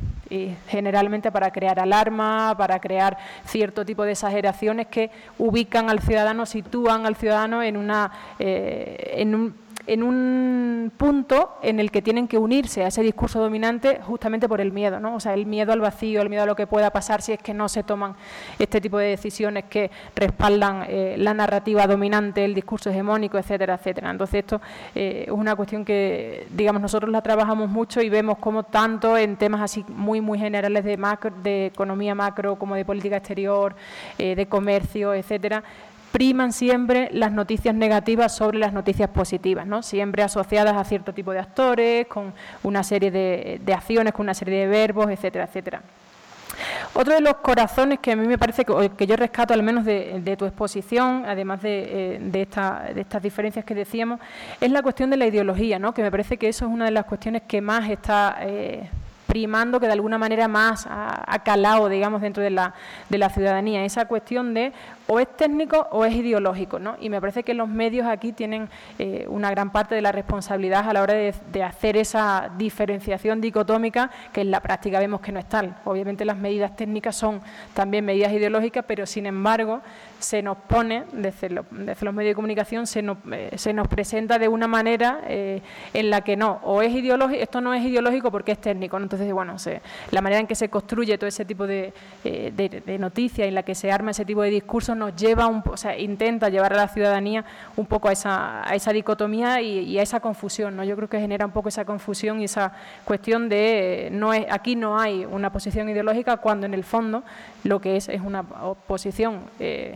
Y generalmente para crear alarma, para crear cierto tipo de exageraciones que ubican al ciudadano, sitúan al ciudadano en una eh, en un en un punto en el que tienen que unirse a ese discurso dominante justamente por el miedo, ¿no? O sea, el miedo al vacío, el miedo a lo que pueda pasar si es que no se toman este tipo de decisiones que respaldan eh, la narrativa dominante, el discurso hegemónico, etcétera, etcétera. Entonces esto eh, es una cuestión que, digamos, nosotros la trabajamos mucho y vemos como tanto en temas así muy, muy generales de macro, de economía macro, como de política exterior, eh, de comercio, etcétera, priman siempre las noticias negativas sobre las noticias positivas, ¿no? Siempre asociadas a cierto tipo de actores, con una serie de, de acciones, con una serie de verbos, etcétera, etcétera. Otro de los corazones que a mí me parece que, que yo rescato al menos de, de tu exposición, además de, eh, de, esta, de estas diferencias que decíamos, es la cuestión de la ideología, ¿no? Que me parece que eso es una de las cuestiones que más está eh, primando, que de alguna manera más ha, ha calado, digamos, dentro de la, de la ciudadanía, esa cuestión de o es técnico o es ideológico, ¿no? Y me parece que los medios aquí tienen eh, una gran parte de la responsabilidad a la hora de, de hacer esa diferenciación dicotómica que en la práctica vemos que no es tal. Obviamente las medidas técnicas son también medidas ideológicas, pero sin embargo se nos pone, desde, lo, desde los medios de comunicación, se nos, eh, se nos presenta de una manera eh, en la que no, o es ideológico, esto no es ideológico porque es técnico, ¿no? Entonces, bueno, se, la manera en que se construye todo ese tipo de, eh, de, de noticias, en la que se arma ese tipo de discursos, nos lleva, un, o sea, intenta llevar a la ciudadanía un poco a esa, a esa dicotomía y, y a esa confusión, ¿no? Yo creo que genera un poco esa confusión y esa cuestión de, no es, aquí no hay una posición ideológica, cuando en el fondo lo que es es una oposición eh,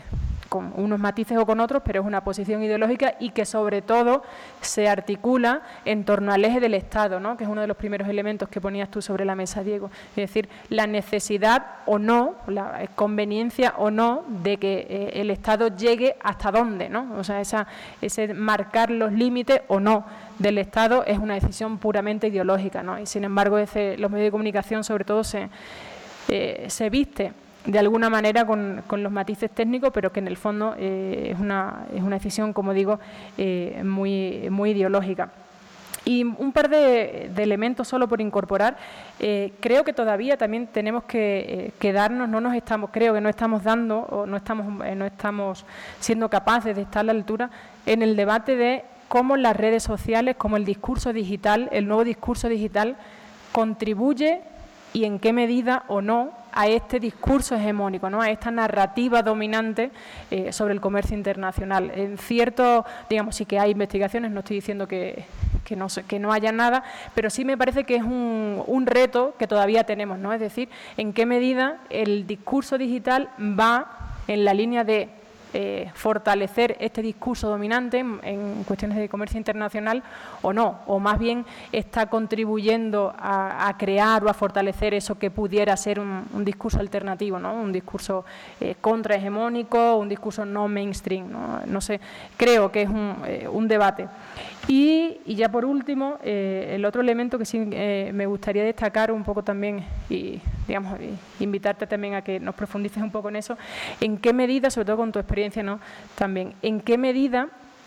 con unos matices o con otros, pero es una posición ideológica y que sobre todo se articula en torno al eje del Estado, ¿no? Que es uno de los primeros elementos que ponías tú sobre la mesa, Diego. Es decir, la necesidad o no, la conveniencia o no de que eh, el Estado llegue hasta dónde, ¿no? O sea, esa, ese marcar los límites o no del Estado es una decisión puramente ideológica, ¿no? Y sin embargo, ese, los medios de comunicación sobre todo se, eh, se viste de alguna manera con, con los matices técnicos, pero que en el fondo eh, es, una, es una decisión, como digo, eh, muy, muy ideológica. Y un par de, de elementos solo por incorporar. Eh, creo que todavía también tenemos que eh, quedarnos, no nos estamos, creo que no estamos dando o no estamos, eh, no estamos siendo capaces de estar a la altura en el debate de cómo las redes sociales, cómo el discurso digital, el nuevo discurso digital contribuye y en qué medida o no a este discurso hegemónico, ¿no? A esta narrativa dominante eh, sobre el comercio internacional. En cierto, digamos, sí que hay investigaciones, no estoy diciendo que, que, no, que no haya nada, pero sí me parece que es un, un reto que todavía tenemos, ¿no? Es decir, en qué medida el discurso digital va en la línea de Eh, fortalecer este discurso dominante en, en cuestiones de comercio internacional o no, o más bien está contribuyendo a, a crear o a fortalecer eso que pudiera ser un, un discurso alternativo, ¿no? Un discurso eh, contrahegemónico, un discurso no mainstream, ¿no? No sé, creo que es un, eh, un debate. Y, y ya por último, eh, el otro elemento que sí eh, me gustaría destacar un poco también y, digamos, y invitarte también a que nos profundices un poco en eso, en qué medida, sobre todo con tu experiencia, ¿no? También, en qué medida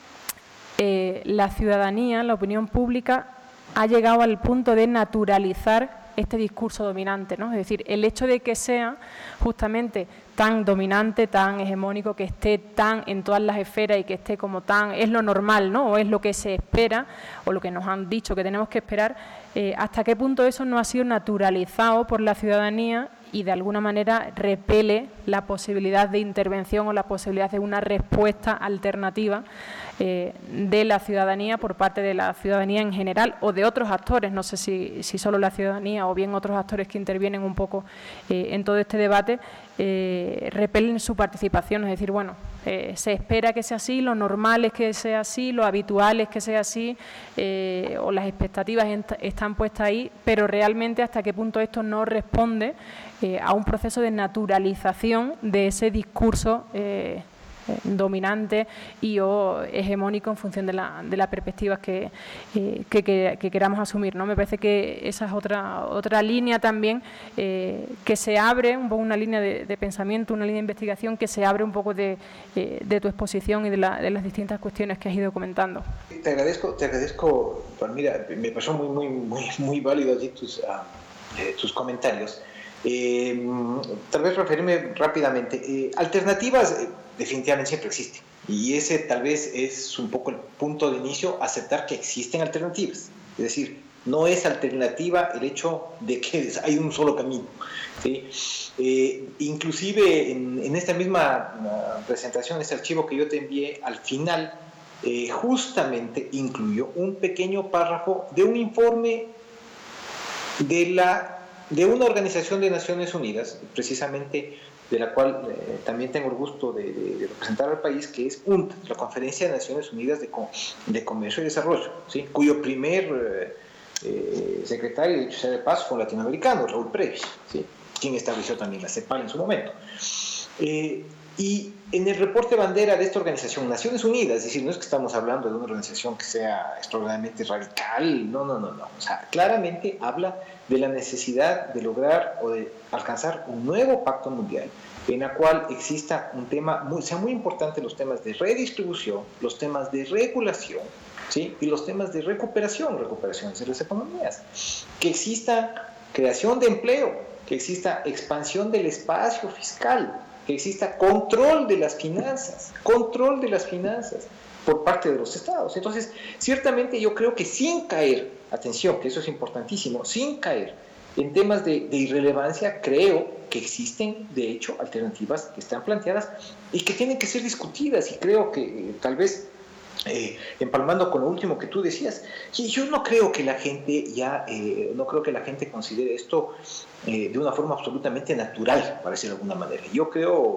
eh, la ciudadanía, la opinión pública, ha llegado al punto de naturalizar este discurso dominante, ¿no? Es decir, el hecho de que sea justamente tan dominante, tan hegemónico, que esté tan en todas las esferas y que esté como tan, es lo normal, ¿no? O es lo que se espera, o lo que nos han dicho que tenemos que esperar, eh, hasta qué punto eso no ha sido naturalizado por la ciudadanía y de alguna manera repele la posibilidad de intervención o la posibilidad de una respuesta alternativa eh, de la ciudadanía por parte de la ciudadanía en general o de otros actores, no sé si, si solo la ciudadanía o bien otros actores que intervienen un poco eh, en todo este debate, eh, repelen su participación, es decir, bueno, eh, se espera que sea así, lo normal es que sea así, lo habitual es que sea así, eh, o las expectativas están puestas ahí, pero realmente hasta qué punto esto no responde eh, a un proceso de naturalización de ese discurso eh, eh, dominante y o hegemónico en función de la, de las perspectivas que, eh, que, que, que queramos asumir, ¿no? Me parece que esa es otra, otra línea también eh, que se abre, un poco una línea de, de pensamiento, una línea de investigación que se abre un poco de, eh, de tu exposición y de, la, de las distintas cuestiones que has ido comentando. Te agradezco, te agradezco, Palmira, me pasó muy, muy, muy, muy válido allí tus, uh, eh, tus comentarios. Eh, tal vez referirme rápidamente. Eh, alternativas eh, definitivamente siempre existen y ese tal vez es un poco el punto de inicio, aceptar que existen alternativas. Es decir, no es alternativa el hecho de que hay un solo camino, ¿sí? Eh, inclusive en, en esta misma uh, presentación, este archivo que yo te envié, al final eh, justamente incluyó un pequeño párrafo de un informe de la de una organización de Naciones Unidas, precisamente de la cual eh, también tengo el gusto de, de, de representar al país, que es U N T, la Conferencia de Naciones Unidas de, de Comercio y Desarrollo, ¿sí? Cuyo primer eh, eh, secretario, dicho sea de paso, fue un latinoamericano, Raúl Previs, ¿sí? Quien estableció también la CEPAL en su momento. Eh, y en el reporte bandera de esta organización, Naciones Unidas, es decir, no es que estamos hablando de una organización que sea extraordinariamente radical, no, no, no, no. O sea, claramente habla de la necesidad de lograr o de alcanzar un nuevo pacto mundial en el cual exista un tema, muy, sea muy importante los temas de redistribución, los temas de regulación, ¿sí? Y los temas de recuperación, recuperación de las economías, que exista creación de empleo, que exista expansión del espacio fiscal, que exista control de las finanzas, control de las finanzas por parte de los estados. Entonces, ciertamente yo creo que sin caer, atención, que eso es importantísimo, sin caer en temas de, de irrelevancia, creo que existen, de hecho, alternativas que están planteadas y que tienen que ser discutidas, y creo que eh, tal vez Eh, empalmando con lo último que tú decías, yo no creo que la gente ya, eh, no creo que la gente considere esto eh, de una forma absolutamente natural, para decirlo de alguna manera. Yo creo,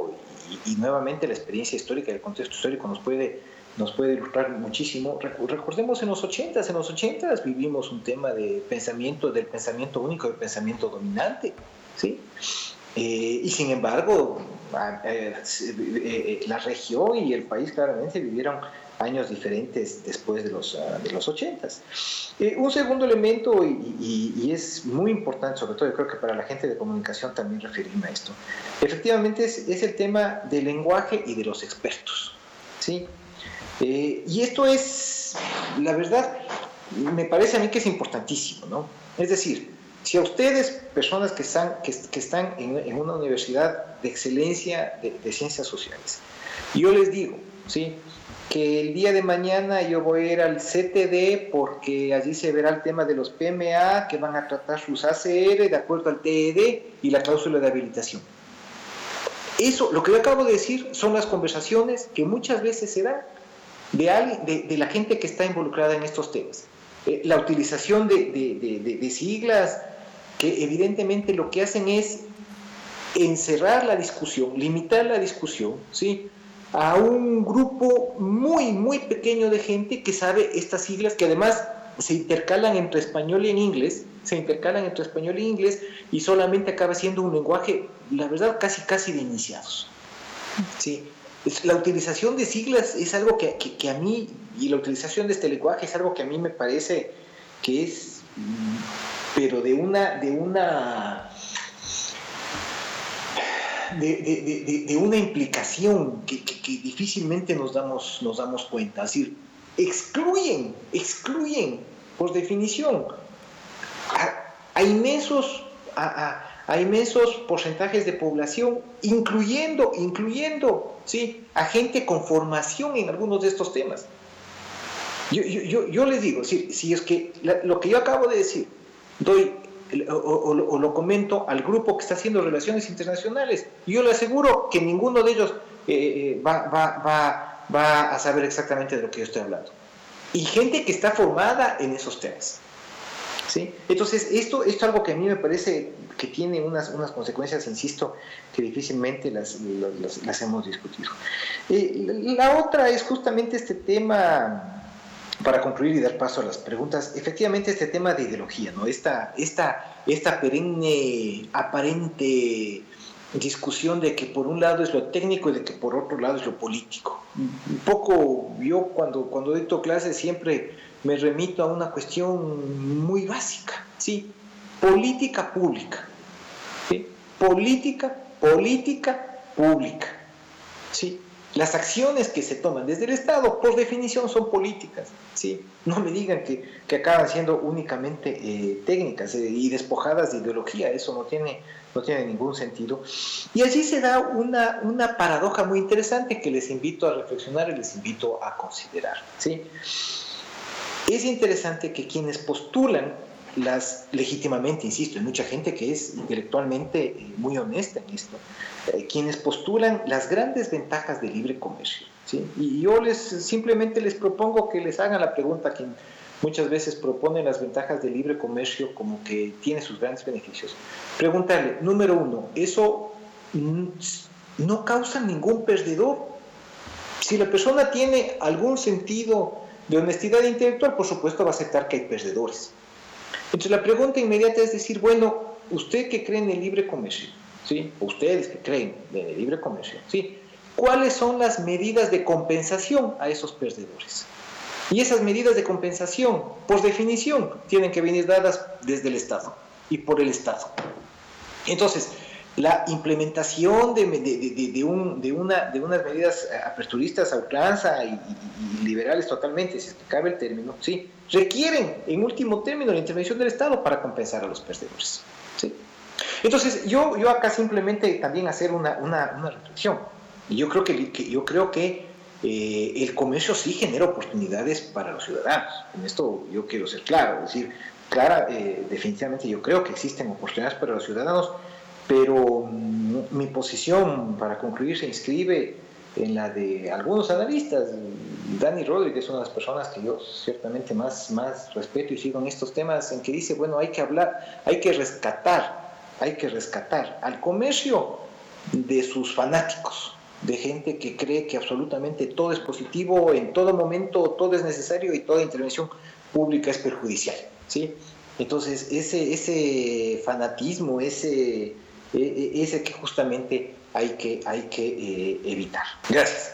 y, y nuevamente la experiencia histórica, el contexto histórico nos puede, nos puede ilustrar muchísimo. Recordemos en los ochentas, en los ochentas vivimos un tema de pensamiento, del pensamiento único, del pensamiento dominante, ¿sí? Eh, y sin embargo, eh, eh, la región y el país claramente vivieron años diferentes después de los, uh, de los ochentas. Eh, un segundo elemento, y, y, y es muy importante, sobre todo yo creo que para la gente de comunicación también referirme a esto, efectivamente es, es el tema del lenguaje y de los expertos, ¿sí? Eh, y esto es, la verdad, me parece a mí que es importantísimo, ¿no? Es decir, si a ustedes, personas que están, que, que están en, en una universidad de excelencia de, de ciencias sociales, yo les digo, ¿sí?, que el día de mañana yo voy a ir al C T D porque allí se verá el tema de los P M A que van a tratar sus A C R de acuerdo al T E D y la cláusula de habilitación. Eso, lo que yo acabo de decir, son las conversaciones que muchas veces se dan de, alguien, de, de la gente que está involucrada en estos temas. Eh, la utilización de, de, de, de, de siglas que evidentemente lo que hacen es encerrar la discusión, limitar la discusión, ¿sí?, a un grupo muy, muy pequeño de gente que sabe estas siglas, que además se intercalan entre español y en inglés, se intercalan entre español y inglés, y solamente acaba siendo un lenguaje, la verdad, casi, casi de iniciados. ¿Sí? La utilización de siglas es algo que, que, que a mí, y la utilización de este lenguaje es algo que a mí me parece que es, pero de una, de una... De, de, de, de una implicación que, que, que difícilmente nos damos, nos damos cuenta. Es decir, excluyen, excluyen, por definición, a, a, inmensos, a, a, a inmensos porcentajes de población, incluyendo, incluyendo, ¿sí?, a gente con formación en algunos de estos temas. Yo, yo, yo, yo les digo, si, si es que la, lo que yo acabo de decir, doy... O, o, o lo comento al grupo que está haciendo relaciones internacionales, y yo le aseguro que ninguno de ellos eh, va, va, va, va a saber exactamente de lo que yo estoy hablando. Y gente que está formada en esos temas, ¿sí? Entonces, esto, esto es algo que a mí me parece que tiene unas, unas consecuencias, insisto, que difícilmente las, las, las hemos discutido. Eh, la otra es justamente este tema... Para concluir y dar paso a las preguntas, efectivamente este tema de ideología, ¿no? Esta, esta, esta perenne, aparente discusión de que por un lado es lo técnico y de que por otro lado es lo político. Un poco yo cuando, cuando dicto clases siempre me remito a una cuestión muy básica, ¿sí? Política pública, ¿sí? Política, política pública, ¿sí? Las acciones que se toman desde el Estado, por definición, son políticas, ¿sí? No me digan que, que acaban siendo únicamente eh, técnicas eh, y despojadas de ideología, eso no tiene, no tiene ningún sentido. Y allí se da una, una paradoja muy interesante que les invito a reflexionar y les invito a considerar, ¿sí? Es interesante que quienes postulan las, legítimamente, insisto, hay mucha gente que es intelectualmente muy honesta en esto, eh, quienes postulan las grandes ventajas del libre comercio, ¿sí? Y yo les simplemente les propongo que les hagan la pregunta a quien muchas veces propone las ventajas del libre comercio como que tiene sus grandes beneficios. Preguntarle, número uno, ¿eso no causa ningún perdedor? Si la persona tiene algún sentido de honestidad intelectual, por supuesto va a aceptar que hay perdedores. Entonces la pregunta inmediata es decir, bueno, ¿usted que cree en el libre comercio? ¿Sí? Ustedes que creen en el libre comercio, ¿sí? ¿Cuáles son las medidas de compensación a esos perdedores? Y esas medidas de compensación, por definición, tienen que venir dadas desde el Estado y por el Estado. Entonces, la implementación de, de, de, de, un, de, una, de unas medidas aperturistas a ultranza y, y, y liberales totalmente, si es que cabe el término, ¿sí?, requieren, en último término, la intervención del Estado para compensar a los perdedores, ¿sí? Entonces, yo, yo acá simplemente también hacer una, una, una reflexión. Y yo creo que, que, yo creo que eh, el comercio sí genera oportunidades para los ciudadanos. En esto yo quiero ser claro. Es decir, clara, eh, definitivamente yo creo que existen oportunidades para los ciudadanos, pero mm, mi posición, para concluir, se inscribe en la de algunos analistas. Dani Rodríguez es una de las personas que yo ciertamente más, más respeto y sigo en estos temas, en que dice, bueno, hay que hablar, hay que rescatar, hay que rescatar al comercio de sus fanáticos, de gente que cree que absolutamente todo es positivo, en todo momento todo es necesario y toda intervención pública es perjudicial, ¿sí? Entonces, ese, ese fanatismo, ese, ese que justamente hay que, hay que eh, evitar. Gracias.